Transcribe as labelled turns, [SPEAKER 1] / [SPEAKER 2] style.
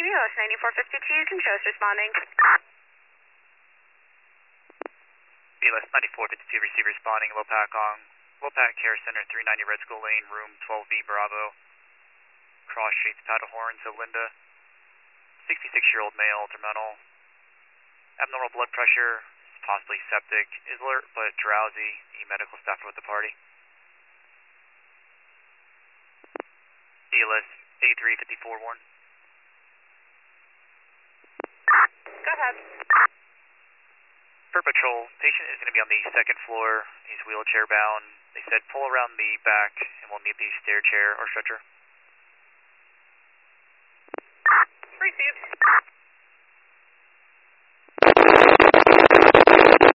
[SPEAKER 1] EBOS 9452, Conchos responding.
[SPEAKER 2] BLS 9452, receive responding, Lopac Care Center, 390 Red Skull Lane, room 12B, Bravo. Cross Streets, Powderhorn, so Linda. 66-year-old male, terminal. Abnormal blood pressure, possibly septic, is alert but drowsy. The medical staff are with the party. BLS 8354 Warren.
[SPEAKER 1] Go ahead.
[SPEAKER 2] Per patrol, patient is going to be on the second floor. He's wheelchair bound. They said pull around the back and we'll need the stair chair or stretcher.
[SPEAKER 1] Received.